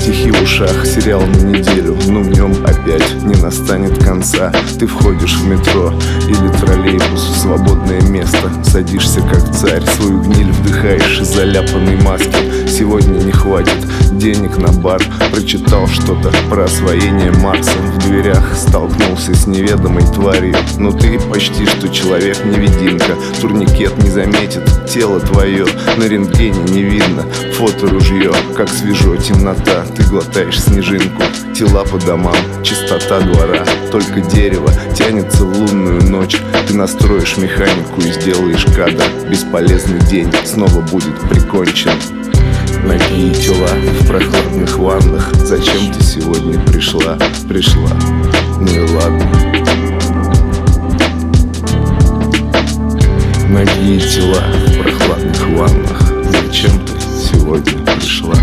Стихи в ушах, сериал на неделю, но в нем опять не настанет конца. Ты входишь в метро или троллейбус, свободное место, садишься как царь, свою гниль вдыхаешь из заляпанной маски. Сегодня не хватит денег на бар. Прочитал что-то про освоение Марса. В дверях столкнулся с неведомой тварью. Но ты почти что человек-невидимка. Турникет не заметит тело твое, на рентгене не видно фото ружье. Как свежо темнота, ты глотаешь снежинку. Тела по домам, чистота двора, только дерево тянется в лунную ночь. Ты настроишь механику и сделаешь кадр. Бесполезный день снова будет прикончен. Ноги и тела в прохладных ваннах. Зачем ты сегодня пришла? Ну и ладно. Ноги и тела в прохладных ваннах. Зачем ты сегодня пришла?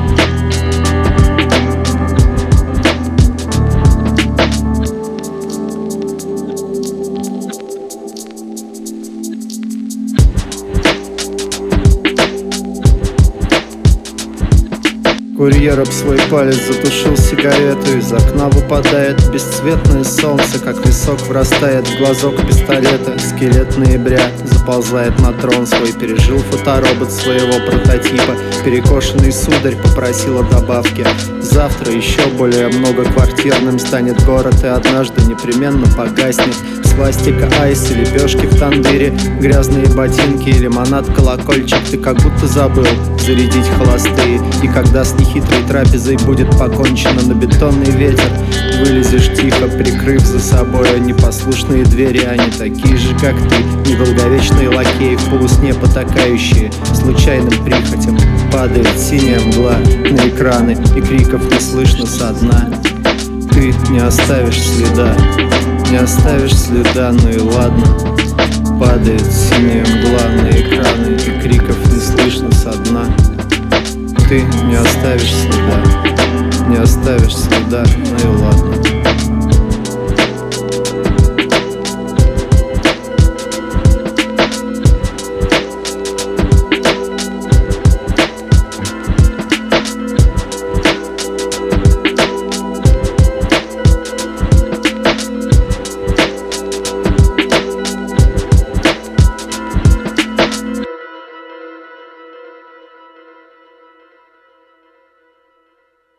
Курьер об свой палец затушил сигарету. Из окна выпадает бесцветное солнце, как песок врастает в глазок пистолета. Скелет ноября заползает на трон свой. Пережил фоторобот своего прототипа. Перекошенный сударь попросил о добавке. Завтра еще более многоквартирным станет город, и однажды непременно погаснет свастика, айс и лепешки в тандыре, грязные ботинки и лимонад, колокольчик. Ты как будто забыл зарядить холостые. И когда с нехитрой трапезой будет покончено, на бетонный ветер вылезешь тихо, прикрыв за собой непослушные двери. Они такие же, как ты, недолговечные лакеи, в полусне потакающие случайным прихотям. Падает синяя мгла на экраны, и криков не слышно со дна. Ты не оставишь следа, не оставишь следа, ну и ладно. Падает синяя мгла на экраны, и криков не слышно со дна. Ты не оставишь следа, не оставишь следа, ну и ладно.